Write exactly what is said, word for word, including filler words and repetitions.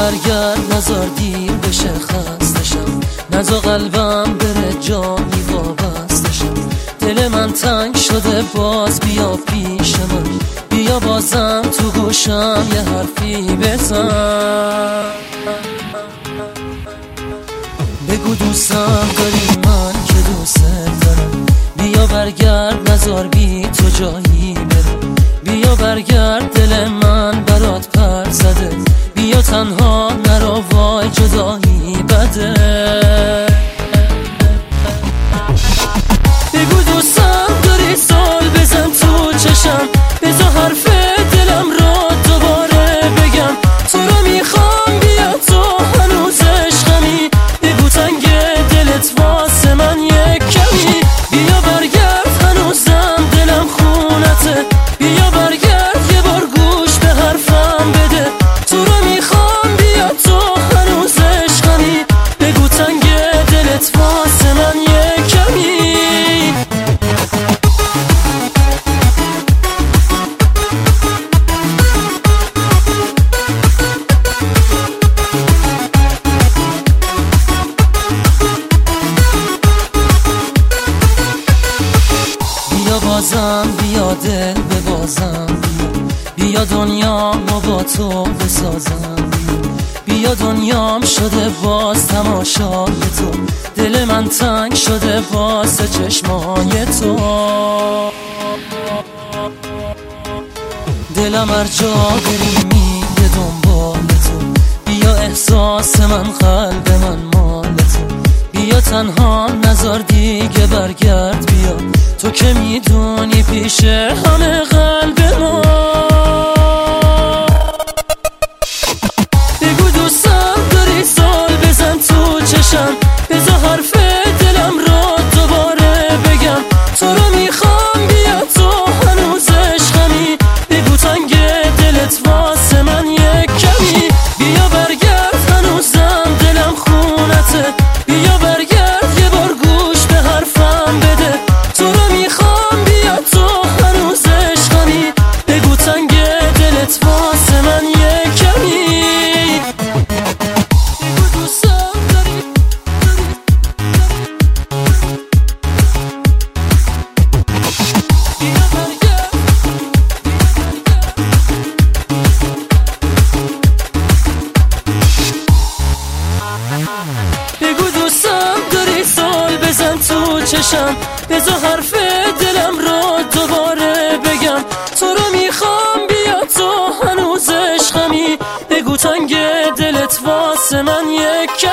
برگرد نزار دیر بشه خستشم، نزا قلبم بره جایی وابستشم. دل من تنگ شده باز بیا پیش من، بیا بازم تو گوشم یه حرفی بزن. بگو دوستم داری من که دوست دارم، بیا برگرد نزار بی تو جایی برم. بیا برگرد دل من برات پر زده، بیا تنها نرو وای جدایی بده. بگو دوستم داری سال بزن تو چشم، بذار حرف دلم رو دوباره بگم. تو رو میخوام بیا تو هنوز عشقمی، بگو تنگ دلت واسه من یک کمی. بیا برگرد هنوزم دلم خونته، بیا برگرد یه بار گوش به حرفم بده. تو رو میخوام بیا تو هنوز عشقمی، بگو تنگ دلت واسه من یک کمی. بیا بازم بیا دل ببازم، بیا دنیام و با تو بسازم. بیا دنیام شده باز تماشای تو، دل من تنگ شده باز چشمای تو. دلم هر جا بری میگه دنبال تو، بیا احساس من قلب من مال تو. بیا تنها نزار دیگه برگرد بیا، تو که میدونی پیش همه قلب ما. بگو دوستم داری سال بزن تو چشم، بذار حرف دلم رو دوباره بگم. تو رو میخوام بیا تو هنوز عشقمی، بگو تنگ دلت واسه من یک کمی. بیا برگرد هنوزم دلم خونته، بیا برگرد یه بار گوش به حرفم بده. تو رو میخوام بیا تو هنوز عشقمی، بگو تنگ دلت واسه من یک کمی. بگو دوستم داری بیا برگرد. بگو دوستم داری سال بزن تو چشم، بذار حرف دلم رو دوباره بگم. تو رو میخوام بیا تو هنوز عشقمی، بگو تنگ دلت واسه من یک